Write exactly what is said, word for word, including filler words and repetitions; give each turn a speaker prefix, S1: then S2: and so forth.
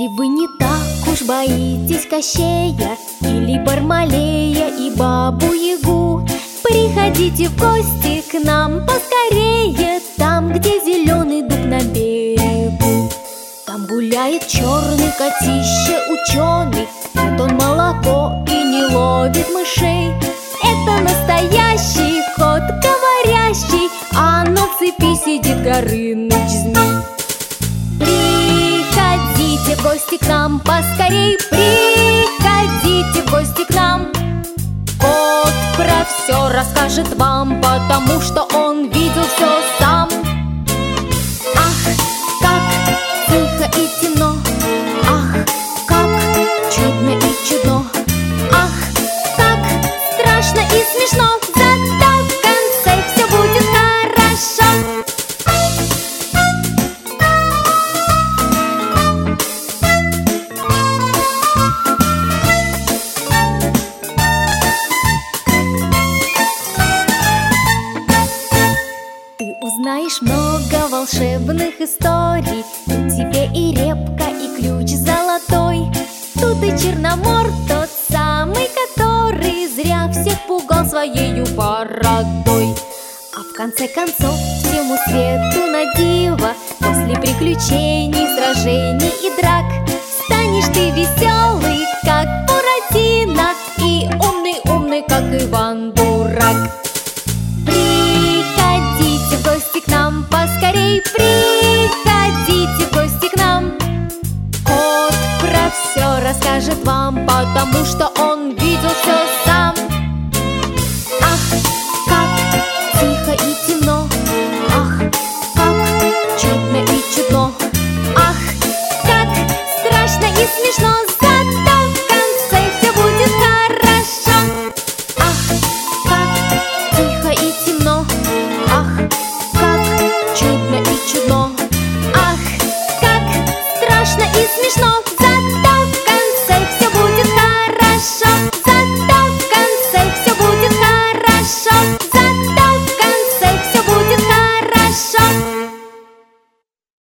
S1: Если вы не так уж боитесь Кощея или Бармалея и Бабу-Ягу, приходите в гости к нам поскорее, там, где зеленый дуб на берегу. Там гуляет черный котище ученый, пьет он молоко и не ловит мышей. Это настоящий кот говорящий, а на цепи сидит Горыныч змей. Приходите в гости к нам поскорей, приходите в гости к нам. Кот про все расскажет вам, потому что он видел все сам. Ах, как тихо и темно, ах, как чудно и чудно, ах, как страшно и смешно, зато в конце все будет хорошо. Узнаешь много волшебных историй, тут тебе и репка, и ключ золотой. Тут и Черномор, тот самый, который зря всех пугал своею бородой. А в конце концов всему свету на диво после приключений